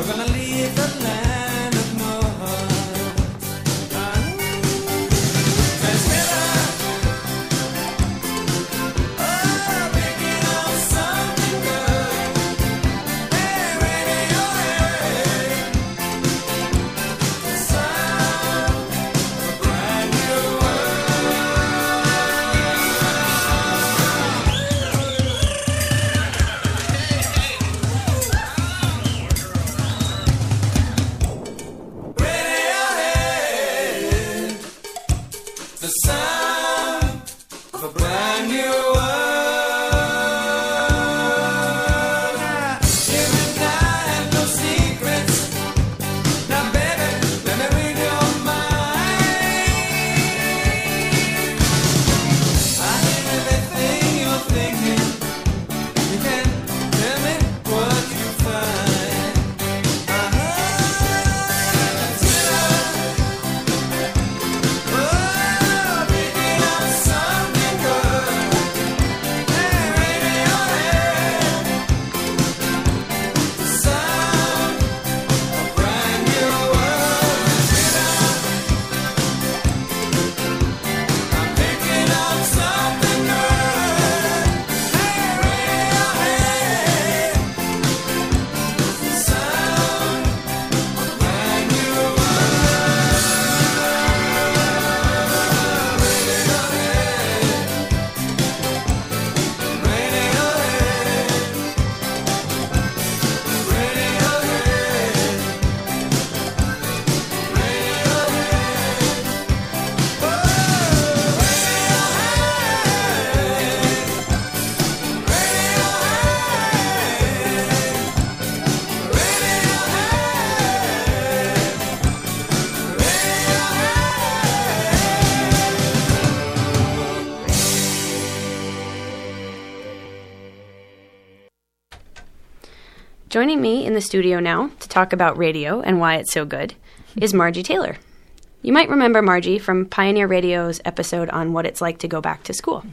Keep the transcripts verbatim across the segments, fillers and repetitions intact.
Joining me in the studio now to talk about radio and why it's so good is Margie Taylor. You might remember Margie from Pioneer Radio's episode on what it's like to go back to school.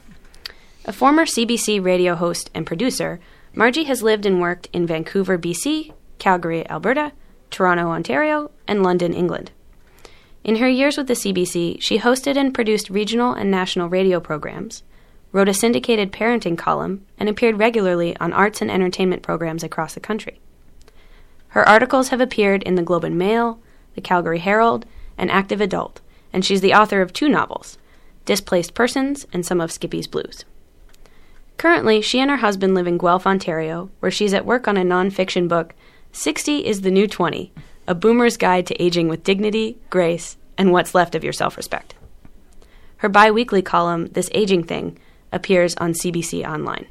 A former C B C radio host and producer, Margie has lived and worked in Vancouver, B C, Calgary, Alberta, Toronto, Ontario, and London, England. In her years with the C B C, she hosted and produced regional and national radio programs, wrote a syndicated parenting column, and appeared regularly on arts and entertainment programs across the country. Her articles have appeared in the Globe and Mail, the Calgary Herald, and Active Adult, and she's the author of two novels, Displaced Persons and some of Skippy's Blues. Currently, she and her husband live in Guelph, Ontario, where she's at work on a nonfiction book, sixty is the New twenty, A Boomer's Guide to Aging with Dignity, Grace, and What's Left of Your Self-Respect. Her bi-weekly column, This Aging Thing, appears on C B C Online.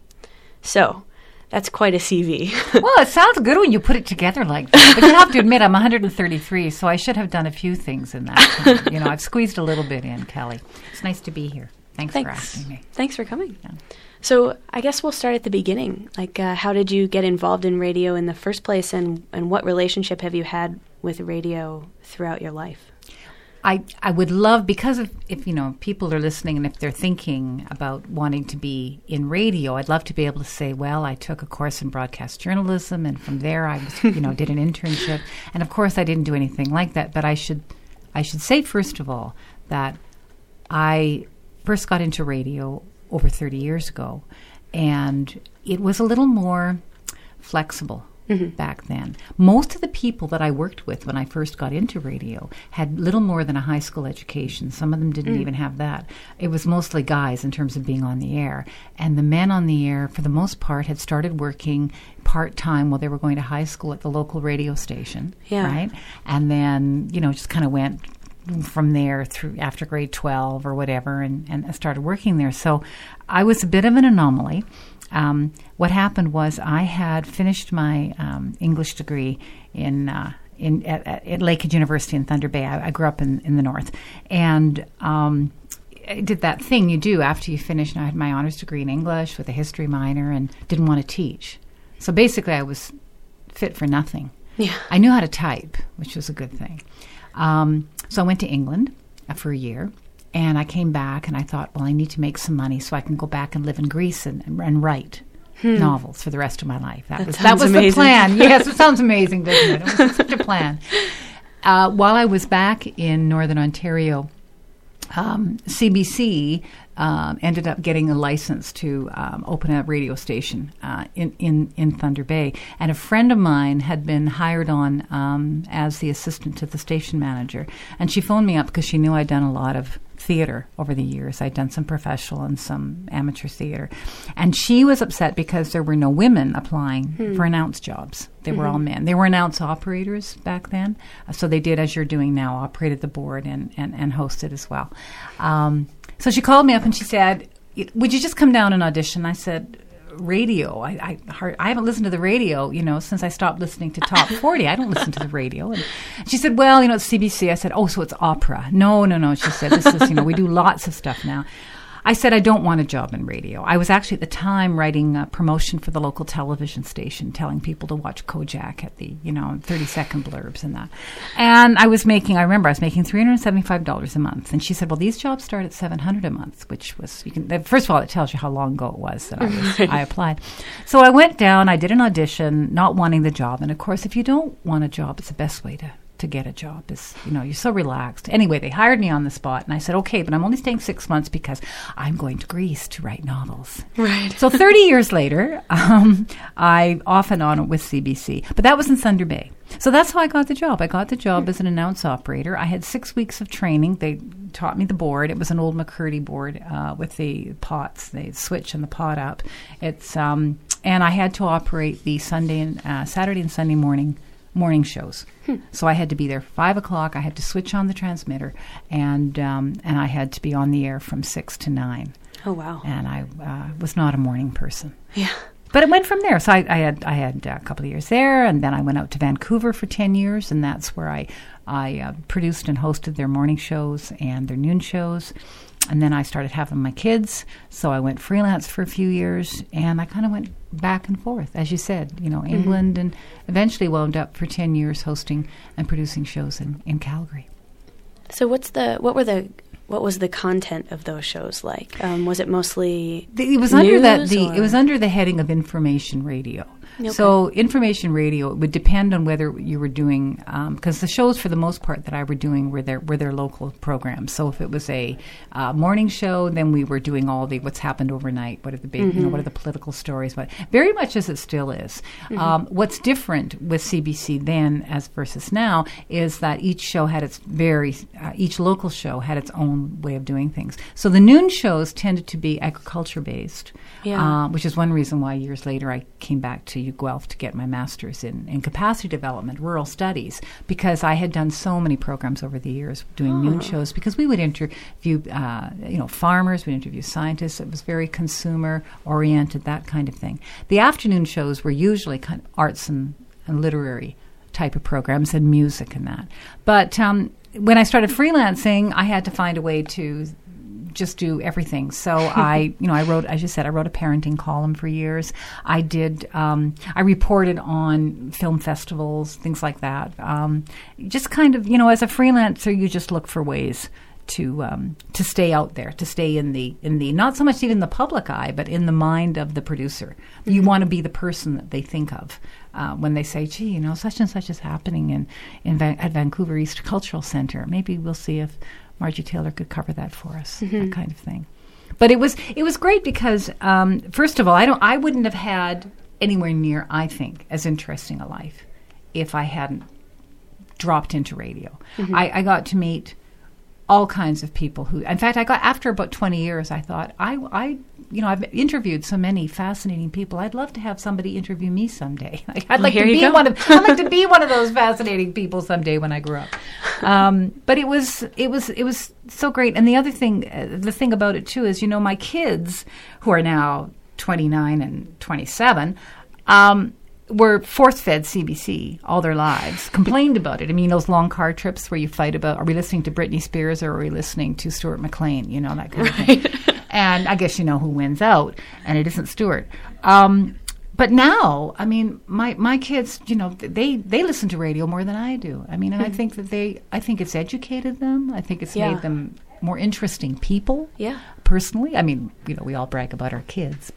So, that's quite a C V. Well, it sounds good when you put it together like that. But you have to admit, I'm one hundred thirty-three, so I should have done a few things in that time. You know, I've squeezed a little bit in, Kelly. It's nice to be here. Thanks, Thanks. for asking me. Thanks for coming. Yeah. So, I guess we'll start at the beginning. Like, uh, how did you get involved in radio in the first place, and, and what relationship have you had with radio throughout your life? I, I would love, because if, if, you know, people are listening and if they're thinking about wanting to be in radio, I'd love to be able to say, well, I took a course in broadcast journalism, and from there I was, you know, did an internship. And of course I didn't do anything like that, but I should I should say, first of all, that I first got into radio over thirty years ago, and it was a little more flexible. Mm-hmm. Back then. Most of the people that I worked with when I first got into radio had little more than a high school education. Some of them didn't mm. even have that. It was mostly guys in terms of being on the air. And the men on the air, for the most part, had started working part-time while they were going to high school at the local radio station. Yeah. Right? And then, you know, just kind of went from there through after grade twelve or whatever and, and started working there. So I was a bit of an anomaly. Um, what happened was I had finished my um, English degree in uh, in at, at Lakehead University in Thunder Bay. I, I grew up in, in the north, and um, I did that thing you do after you finish. And I had my honors degree in English with a history minor, and didn't want to teach. So basically, I was fit for nothing. Yeah, I knew how to type, which was a good thing. Um, so I went to England uh, for a year. And I came back and I thought, well, I need to make some money so I can go back and live in Greece and, and write. hmm. novels for the rest of my life. That, that was that was amazing. the plan. Yes, it sounds amazing, doesn't it? It was such a plan. Uh, while I was back in Northern Ontario, um, C B C um, ended up getting a license to um, open a radio station uh, in, in, in Thunder Bay. And a friend of mine had been hired on um, as the assistant to the station manager. And she phoned me up because she knew I'd done a lot of theater over the years. I'd done some professional and some amateur theater. And she was upset because there were no women applying hmm. for announce jobs. They mm-hmm. were all men. They were announce operators back then. Uh, so they did, as you're doing now, operated the board and, and, and hosted as well. Um, so she called me up and she said, would you just come down and audition? I said, radio. I I, heard, I haven't listened to the radio, you know, since I stopped listening to Top forty. I don't listen to the radio. And she said, well, you know, it's C B C. I said, oh, so it's opera. No, no, no. She said, this is, you know, we do lots of stuff now. I said, I don't want a job in radio. I was actually at the time writing a promotion for the local television station, telling people to watch Kojak at the, you know, thirty-second blurbs and that. And I was making, I remember I was making three hundred seventy-five dollars a month. And she said, well, these jobs start at seven hundred dollars a month, which was, you can, first of all, it tells you how long ago it was that I, was, I applied. So I went down, I did an audition, not wanting the job. And of course, if you don't want a job, it's the best way to to get a job is, you know, you're so relaxed. Anyway, they hired me on the spot and I said, okay, but I'm only staying six months because I'm going to Greece to write novels. Right. So thirty years later, um, I off and on with C B C, but that was in Thunder Bay. So that's how I got the job. I got the job as an announce operator. I had six weeks of training. They taught me the board. It was an old McCurdy board uh, with the pots, the switch and the pot up. It's um, and I had to operate the Sunday and uh, Saturday and Sunday morning morning shows. Hmm. So I had to be there five o'clock. I had to switch on the transmitter, and um, and I had to be on the air from six to nine. Oh wow! And I uh, was not a morning person. Yeah. But it went from there. So I, I had I had a couple of years there, and then I went out to Vancouver for ten years, and that's where I I uh, produced and hosted their morning shows and their noon shows. And then I started having my kids, so I went freelance for a few years, and I kind of went back and forth, as you said, you know, England, mm-hmm. and eventually wound up for ten years hosting and producing shows in, in Calgary. So what's the what were the what was the content of those shows like? Um, was it mostly the, it was news, under that the or? It was under the heading of information radio. Okay. So information radio, it would depend on whether you were doing, because um, the shows for the most part that I were doing were their were their local programs. So if it was a uh, morning show, then we were doing all the what's happened overnight, what are the big, mm-hmm. you know, what are the political stories, what very much as it still is. Mm-hmm. Um, what's different with C B C then as versus now is that each show had its very, uh, each local show had its own way of doing things. So the noon shows tended to be agriculture based, yeah. uh, which is one reason why years later I came back to U Guelph to get my master's in, in capacity development, rural studies, because I had done so many programs over the years doing oh. noon shows, because we would interview, uh, you know, farmers, we'd interview scientists. It was very consumer-oriented, that kind of thing. The afternoon shows were usually kind of arts and, and literary type of programs and music and that. But um, when I started freelancing, I had to find a way to just do everything. So I, you know, I wrote, as you said, I wrote a parenting column for years. I did, um, I reported on film festivals, things like that. Um, just kind of, you know, as a freelancer, you just look for ways to um, to stay out there, to stay in the in the not so much even the public eye, but in the mind of the producer. Mm-hmm. You want to be the person that they think of uh, when they say, "Gee, you know, such and such is happening in in Va- at Vancouver East Cultural Center. Maybe we'll see if Margie Taylor could cover that for us," mm-hmm. that kind of thing. But it was it was great because um, first of all, I don't I wouldn't have had anywhere near, I think, as interesting a life if I hadn't dropped into radio. Mm-hmm. I, I got to meet all kinds of people who, in fact, I got after about twenty years, I thought, I, I, you know, I've interviewed so many fascinating people. I'd love to have somebody interview me someday. I'd well, like to be one of, I'd like to be one of those fascinating people someday when I grow up. Um, but it was, it was, it was so great. And the other thing, uh, the thing about it too is, you know, my kids who are now twenty-nine and twenty-seven, um, were force-fed C B C all their lives, complained about it. I mean, those long car trips where you fight about, are we listening to Britney Spears or are we listening to Stuart McLean, you know, that kind right. of thing. And I guess you know who wins out, and it isn't Stuart. Um, but now, I mean, my, my kids, you know, they, they listen to radio more than I do. I mean, and I think that they, I think it's educated them. I think it's yeah. made them more interesting people. Yeah. Personally. I mean, you know, we all brag about our kids, but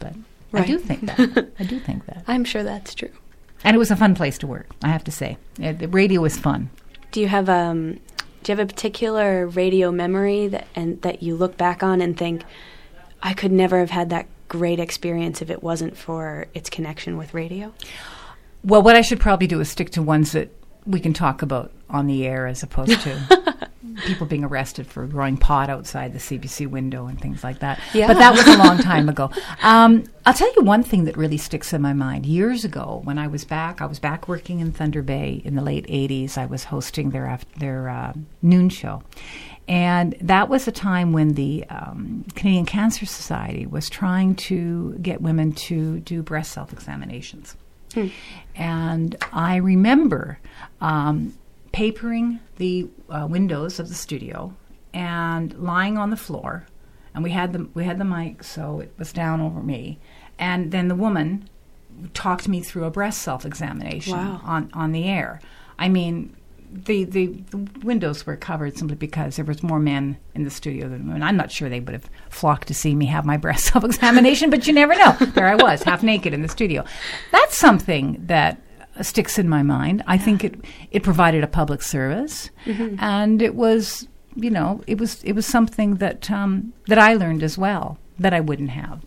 I do think that. I do think that. I'm sure that's true. And it was a fun place to work, I have to say. Uh, the radio was fun. Do you have um do you have a particular radio memory that and that you look back on and think, I could never have had that great experience if it wasn't for its connection with radio? Well, what I should probably do is stick to ones that we can talk about on the air as opposed to people being arrested for growing pot outside the C B C window and things like that. Yeah. But that was a long time ago. Um, I'll tell you one thing that really sticks in my mind. Years ago, when I was back, I was back working in Thunder Bay in the late eighties. I was hosting their, after, their uh, noon show. And that was a time when the um, Canadian Cancer Society was trying to get women to do breast self-examinations. Hmm. And I remember um, papering the uh, windows of the studio and lying on the floor, and we had the we had the mic, so it was down over me. And then the woman talked me through a breast self-examination wow. on, on the air. I mean, the, the the windows were covered simply because there was more men in the studio than women. I'm not sure they would have flocked to see me have my breast self-examination, but you never know. There I was, half naked in the studio. That's something that sticks in my mind. I think it it provided a public service, mm-hmm. and it was, you know, it was it was something that um, that I learned as well that I wouldn't have.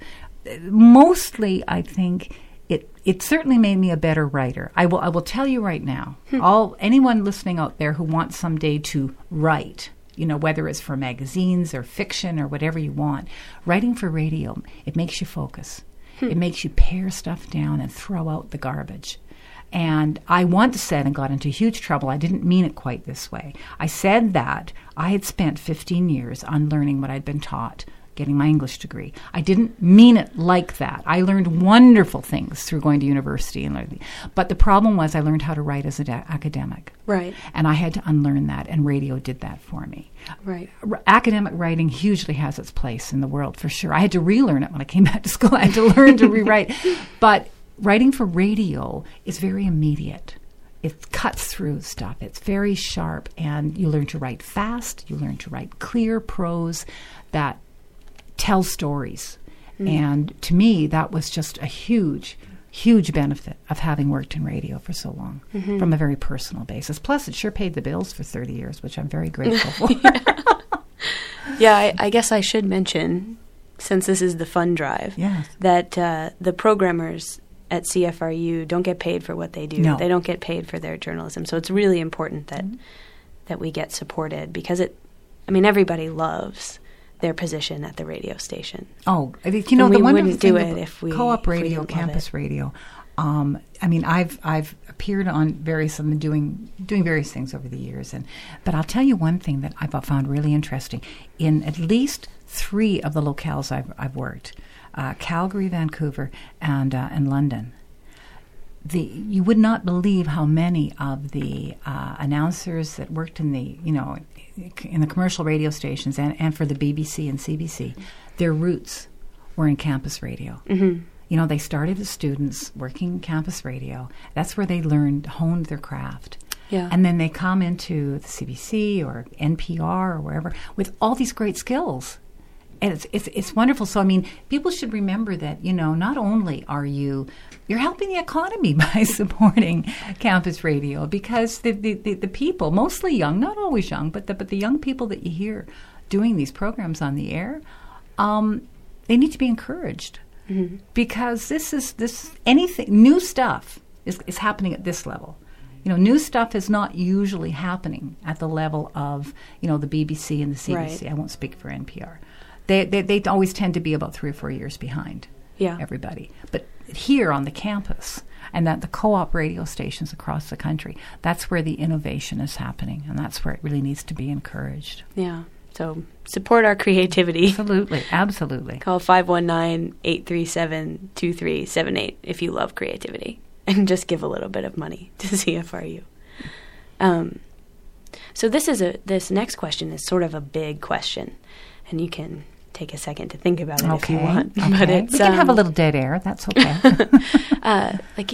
Mostly, I think. It it certainly made me a better writer. I will I will tell you right now, hmm. all anyone listening out there who wants someday to write, you know, whether it's for magazines or fiction or whatever you want, writing for radio, it makes you focus. Hmm. It makes you pare stuff down and throw out the garbage. And I once said, and got into huge trouble, I didn't mean it quite this way. I said that I had spent fifteen years unlearning what I'd been taught, getting my English degree. I didn't mean it like that. I learned wonderful things through going to university and learning. But the problem was I learned how to write as an a- academic. Right. And I had to unlearn that, and radio did that for me. Right. R- academic writing hugely has its place in the world, for sure. I had to relearn it when I came back to school. I had to learn to rewrite. But writing for radio is very immediate. It cuts through stuff. It's very sharp, and you learn to write fast. You learn to write clear prose that tell stories. Mm. And to me, that was just a huge, huge benefit of having worked in radio for so long, mm-hmm. from a very personal basis. Plus, it sure paid the bills for thirty years, which I'm very grateful for. yeah, I, I guess I should mention, since this is the fun drive, yes. that uh, the programmers at C F R U don't get paid for what they do. No. They don't get paid for their journalism. So it's really important that mm-hmm. that we get supported, because it, I mean, everybody loves their position at the radio station. Oh, you know, and the we wonderful wouldn't thing do it about if we co-op if we radio, didn't love campus it. radio. Um, I mean, I've I've appeared on various, I've been doing doing various things over the years, and but I'll tell you one thing that I've found really interesting. In at least three of the locales I've I've worked, uh, Calgary, Vancouver, and uh, and London. The you would not believe how many of the uh, announcers that worked in the you know in the commercial radio stations and, and for the B B C and C B C, their roots were in campus radio. Mm-hmm. You know, they started as students working campus radio. That's where they learned, honed their craft. Yeah. And then they come into the C B C or N P R or wherever with all these great skills. And it's, it's it's wonderful. So, I mean, people should remember that, you know, not only are you, you're helping the economy by supporting campus radio, because the, the, the, the people, mostly young, not always young, but the, but the young people that you hear doing these programs on the air, um, they need to be encouraged. Mm-hmm. Because this is, this anything, new stuff is, is happening at this level. You know, new stuff is not usually happening at the level of, you know, the B B C and the C B C. Right. I won't speak for N P R. They, they they always tend to be about three or four years behind yeah. everybody. But here on the campus and at the co-op radio stations across the country, that's where the innovation is happening, and that's where it really needs to be encouraged. Yeah. So support our creativity. Absolutely. Absolutely. Call five one nine, eight three seven, two three seven eight if you love creativity, and just give a little bit of money to C F R U. Um, so this is a this next question is sort of a big question, and you can take a second to think about it okay. if you want. Okay. But it's, we can um, have a little dead air. That's okay. uh, like,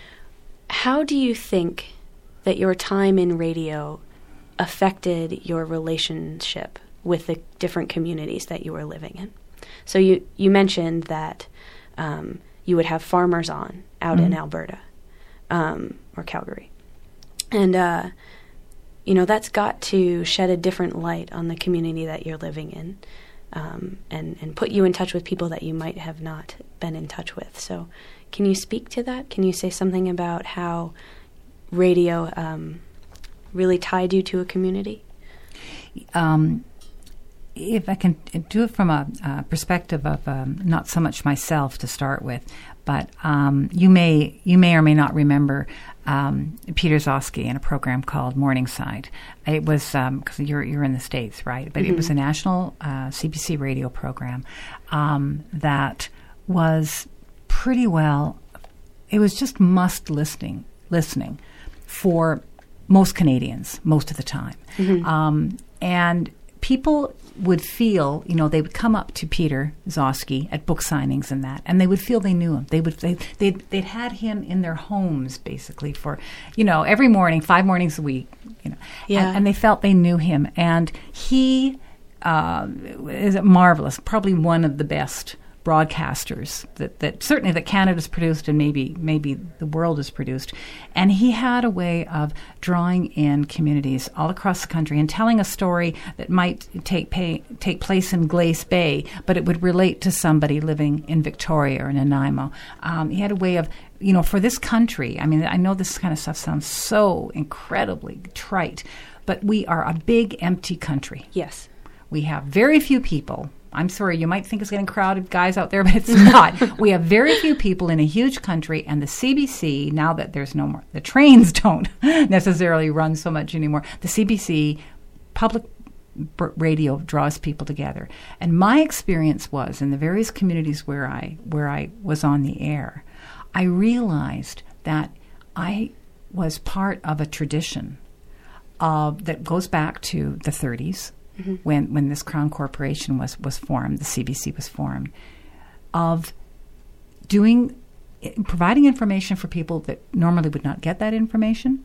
how do you think that your time in radio affected your relationship with the different communities that you were living in? So you, you mentioned that um, you would have farmers on out mm-hmm. in Alberta um, or Calgary. And, uh, you know, that's got to shed a different light on the community that you're living in um, and, and put you in touch with people that you might have not been in touch with. So can you speak to that? Can you say something about how radio um, really tied you to a community? Um, if I can do it from a uh, perspective of um, not so much myself to start with, but um, you may you may or may not remember um, Peter Zosky in a program called Morningside. It was because um, you're you're in the States, right? But mm-hmm. it was a national uh, C B C radio program um, that was pretty well. It was just must listening listening for most Canadians most of the time, mm-hmm. um, and people would feel, you know, they would come up to Peter Zosky at book signings and that, and they would feel they knew him. They would, they, they'd, they'd had him in their homes basically for, you know, every morning, five mornings a week, you know, yeah. and, and they felt they knew him. And he uh, is marvelous, probably one of the best broadcasters that, that certainly that Canada's produced and maybe maybe the world has produced. And he had a way of drawing in communities all across the country and telling a story that might take pay, take place in Glace Bay, but it would relate to somebody living in Victoria or Nanaimo. Um, he had a way of, you know, for this country, I mean, I know this kind of stuff sounds so incredibly trite, but we are a big, empty country. Yes. We have very few people. I'm sorry, you might think it's getting crowded guys out there, but it's not. We have very few people in a huge country, and the C B C, now that there's no more, the trains don't necessarily run so much anymore, the C B C public b- radio draws people together. And my experience was, in the various communities where I where I was on the air, I realized that I was part of a tradition uh, that goes back to the thirties, Mm-hmm. When when this Crown Corporation was, was formed, the C B C was formed, of doing, providing information for people that normally would not get that information,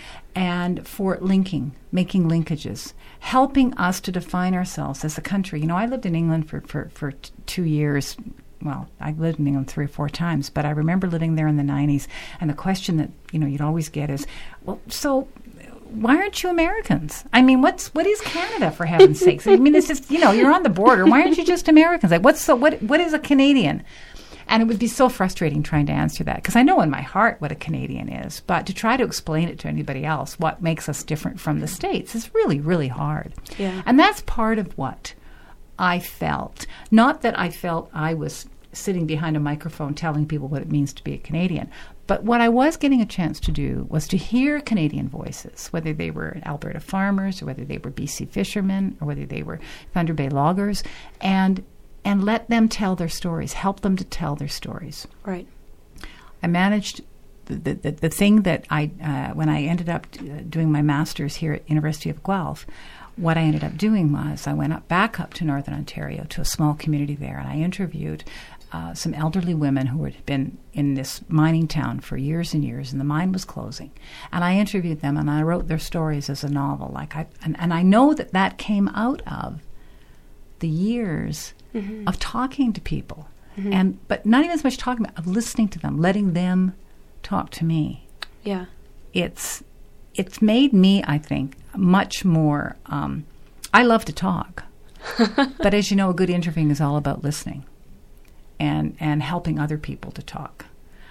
and for linking, making linkages, helping us to define ourselves as a country. You know, I lived in England for, for, for t- two years. Well, I lived in England three or four times, but I remember living there in the nineties, and the question that, you know, you'd always get is, well, so why aren't you Americans? I mean, what's what is Canada, for heaven's sakes? I mean, it's just, you know, you're on the border. Why aren't you just Americans? Like, what's so what what is a Canadian? And it would be so frustrating trying to answer that, because I know in my heart what a Canadian is, but to try to explain it to anybody else, what makes us different from the States, is really, really hard. Yeah. And that's part of what I felt. Not that I felt I was sitting behind a microphone telling people what it means to be a Canadian, but what I was getting a chance to do was to hear Canadian voices, whether they were Alberta farmers or whether they were B C fishermen or whether they were Thunder Bay loggers, and and let them tell their stories, help them to tell their stories. Right. I managed the the, the thing that I, uh, when I ended up doing my master's here at University of Guelph, what I ended up doing was I went up back up to Northern Ontario to a small community there, and I interviewed Uh, some elderly women who had been in this mining town for years and years, and the mine was closing. And I interviewed them, and I wrote their stories as a novel. Like I, and, and I know that that came out of the years mm-hmm. of talking to people, mm-hmm. and but not even as much talking about, of listening to them, letting them talk to me. Yeah, it's it's made me, I think, much more. Um, I love to talk, but as you know, good interviewing is all about listening. And, and helping other people to talk.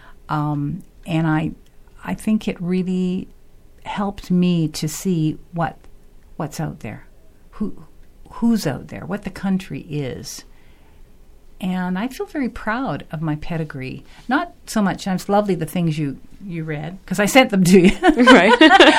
Um, and I I think it really helped me to see what what's out there, who who's out there, what the country is. And I feel very proud of my pedigree. Not so much, it's lovely the things you, you read, because I sent them to you. Right.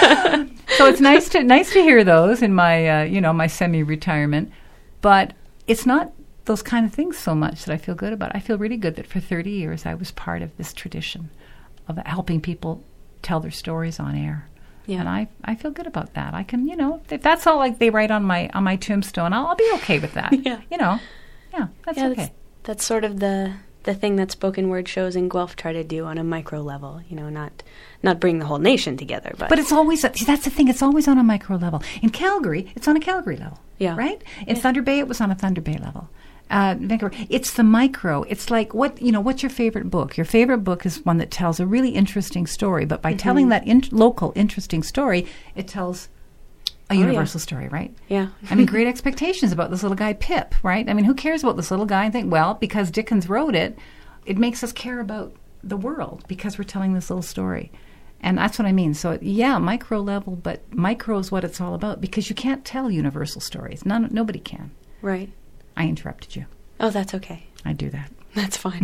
So it's nice to nice to hear those in my uh, you know my semi-retirement. But it's not those kind of things so much that I feel good about. I feel really good that for thirty years I was part of this tradition of helping people tell their stories on air. Yeah. And I, I feel good about that. I can, you know, if that's all like they write on my on my tombstone, I'll, I'll be okay with that. Yeah. You know, yeah, that's yeah, okay. That's, that's sort of the the thing that spoken word shows in Guelph try to do on a micro level. You know, not not bring the whole nation together, but but it's always a, see, that's the thing. It's always on a micro level. In Calgary, it's on a Calgary level. Yeah. Right. In yeah. Thunder Bay, it was on a Thunder Bay level. Uh, Vancouver. It's the micro. It's like, what, you know, what's your favorite book? Your favorite book is one that tells a really interesting story, but by mm-hmm. telling that in- local interesting story, it tells a oh, universal yeah. story, right? Yeah. I mean, Great Expectations about this little guy, Pip, right? I mean, who cares about this little guy? I think, well, because Dickens wrote it, it makes us care about the world because we're telling this little story. And that's what I mean. So, yeah, micro level, but micro is what it's all about because you can't tell universal stories. None, nobody can. Right. I interrupted you. Oh, that's okay. I do that. That's fine.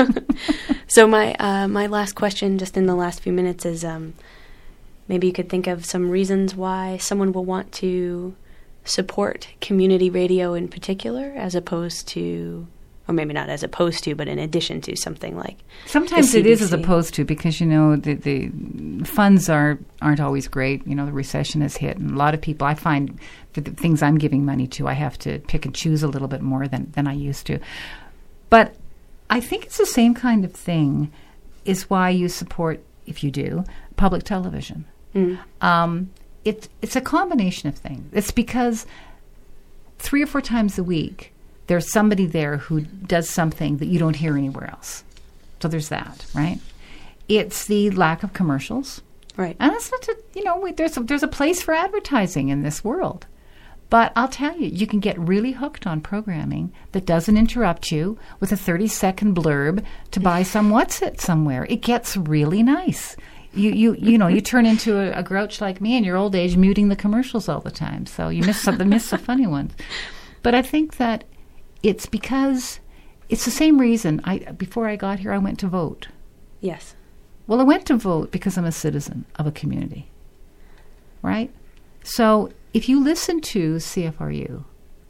So my uh, my last question, just in the last few minutes, is um, maybe you could think of some reasons why someone will want to support community radio in particular, as opposed to, or maybe not as opposed to, but in addition to something like sometimes it is as opposed to, because, you know, the, the funds are, aren't always great. You know, the recession has hit, and a lot of people, I find that the things I'm giving money to, I have to pick and choose a little bit more than, than I used to. But I think it's the same kind of thing is why you support, if you do, public television. Mm. Um, it, it's a combination of things. It's because three or four times a week, there's somebody there who does something that you don't hear anywhere else. So there's that, right? It's the lack of commercials. Right. And that's not to, you know, we, there's, a, there's a place for advertising in this world. But I'll tell you, you can get really hooked on programming that doesn't interrupt you with a thirty-second blurb to buy some what's-it somewhere. It gets really nice. You you you know, you turn into a, a grouch like me in your old age, muting the commercials all the time. So you miss some, miss the funny ones. But I think that it's because it's the same reason. I before I got here, I went to vote. Yes. Well, I went to vote because I'm a citizen of a community, right? So if you listen to C F R U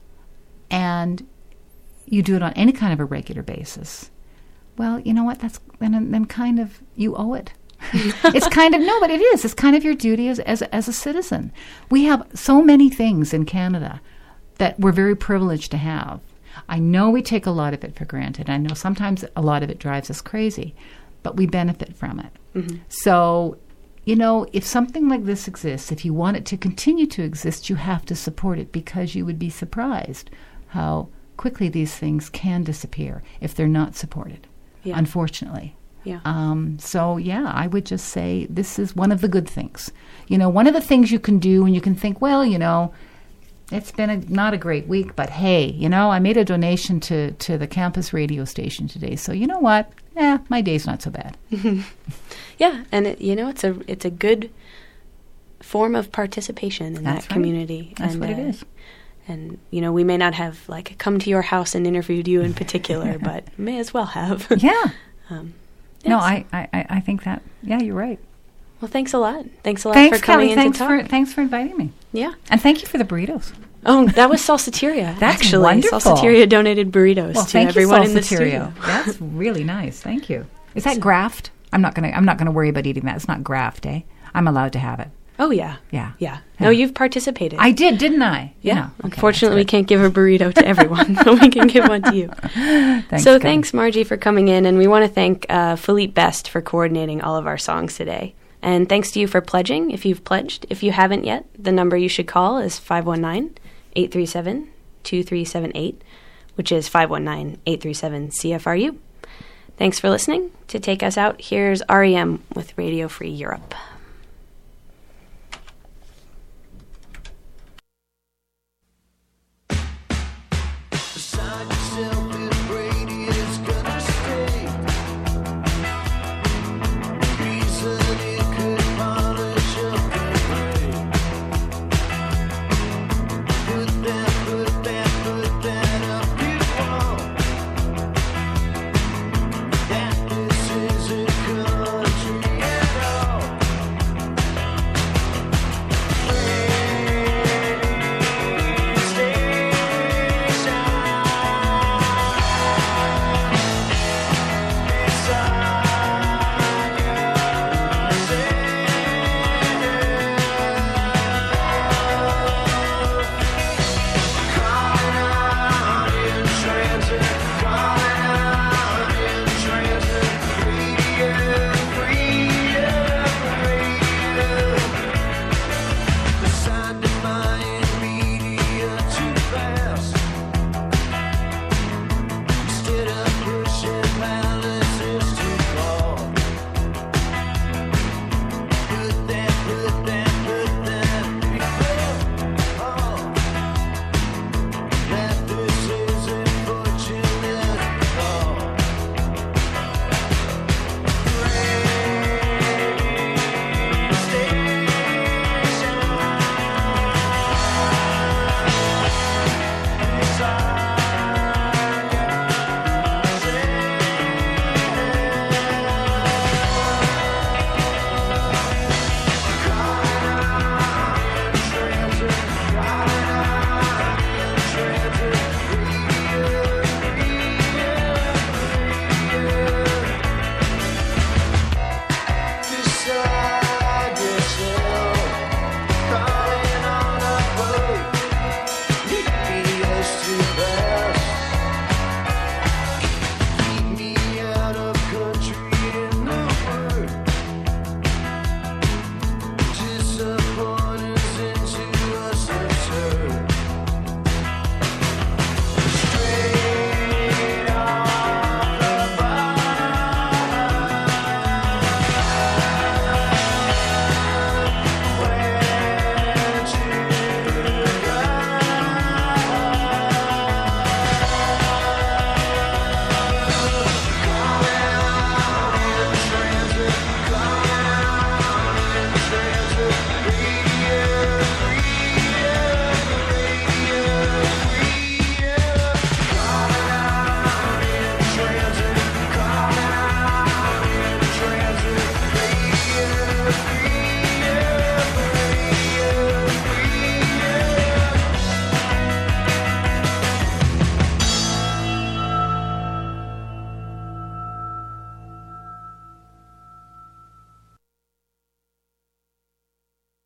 and you do it on any kind of a regular basis, well, you know what? That's then, then kind of you owe it. It's kind of, no, but it is. It's kind of your duty as, as as a citizen. We have so many things in Canada that we're very privileged to have. I know we take a lot of it for granted. I know sometimes a lot of it drives us crazy, but we benefit from it. Mm-hmm. So, you know, if something like this exists, if you want it to continue to exist, you have to support it, because you would be surprised how quickly these things can disappear if they're not supported, yeah. unfortunately. Yeah. Um, so, yeah, I would just say this is one of the good things. You know, one of the things you can do, and you can think, well, you know, it's been a, not a great week, but hey, you know, I made a donation to, to the campus radio station today. So, you know what? Eh, my day's not so bad. Yeah, and, it, you know, it's a it's a good form of participation in That's that right. community. That's and, what uh, it is. And, you know, we may not have, like, come to your house and interviewed you in particular, but may as well have. Yeah. um, yes. No, I, I, I think that, yeah, you're right. Well, thanks a lot. Thanks a lot thanks, for coming Kelly. in thanks to talk. For, thanks for inviting me. Yeah. And thank you for the burritos. Oh, that was Salsateria. That's actually. wonderful. Salsateria donated burritos well, to thank everyone you, in the studio. That's really nice. Thank you. Is that Graft? I'm not gonna. I'm not gonna worry about eating that. It's not Graft, eh? I'm allowed to have it. Oh yeah. Yeah. Yeah. Yeah. No, you've participated. I did, didn't I? Yeah. yeah. Okay, Unfortunately, we can't give a burrito to everyone, but we can give one to you. Thanks, so Kelly. thanks, Margie, for coming in, and we want to thank uh, Philippe Best for coordinating all of our songs today. And thanks to you for pledging, if you've pledged. If you haven't yet, the number you should call is five one nine, eight three seven, two three seven eight, which is five one nine, eight three seven, C F R U. Thanks for listening. To take us out, here's R E M with Radio Free Europe.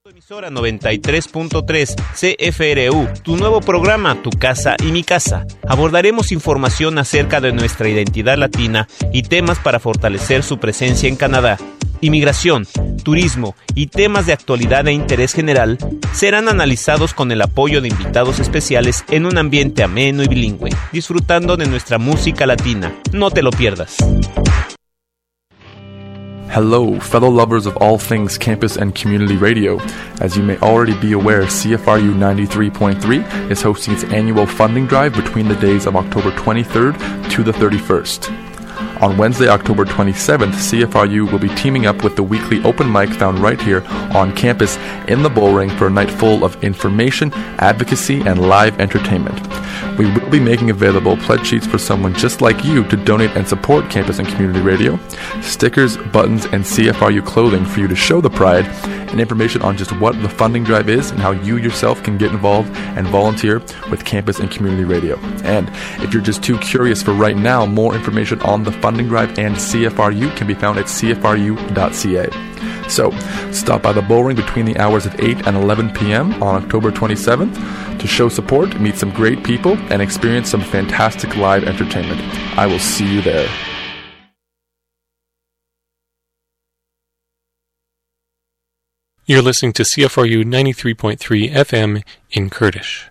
Emisora noventa y tres punto tres C F R U, tu nuevo programa, Tu Casa y Mi Casa. Abordaremos información acerca de nuestra identidad latina y temas para fortalecer su presencia en Canadá. Inmigración, turismo y temas de actualidad e interés general serán analizados con el apoyo de invitados especiales en un ambiente ameno y bilingüe, disfrutando de nuestra música latina. No te lo pierdas. Hello, fellow lovers of all things campus and community radio. As you may already be aware, C F R U ninety-three point three is hosting its annual funding drive between the days of October twenty-third to the thirty-first. On Wednesday, October twenty-seventh, C F R U will be teaming up with the weekly open mic found right here on campus in the Bullring for a night full of information, advocacy, and live entertainment. We will be making available pledge sheets for someone just like you to donate and support campus and community radio, stickers, buttons, and C F R U clothing for you to show the pride, and information on just what the funding drive is and how you yourself can get involved and volunteer with campus and community radio. And if you're just too curious for right now, more information on the funding drive and C F R U can be found at c f r u dot c a. So, stop by the Bullring between the hours of eight and eleven p.m. on October twenty-seventh to show support, meet some great people, and experience some fantastic live entertainment. I will see you there. You're listening to C F R U ninety-three point three F M in Kurdish.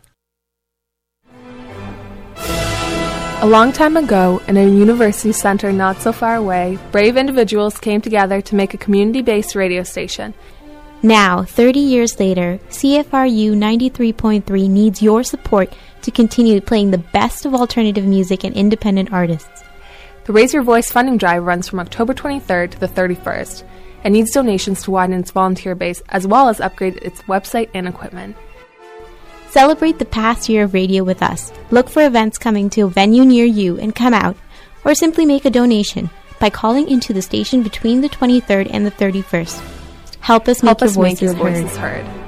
A long time ago, in a university center not so far away, brave individuals came together to make a community-based radio station. Now, thirty years later, C F R U ninety-three point three needs your support to continue playing the best of alternative music and independent artists. The Raise Your Voice funding drive runs from October twenty-third to the thirty-first and needs donations to widen its volunteer base as well as upgrade its website and equipment. Celebrate the past year of radio with us. Look for events coming to a venue near you and come out, or simply make a donation by calling into the station between the twenty-third and the thirty-first. Help us make, Help your, us voices make your heard. voices heard.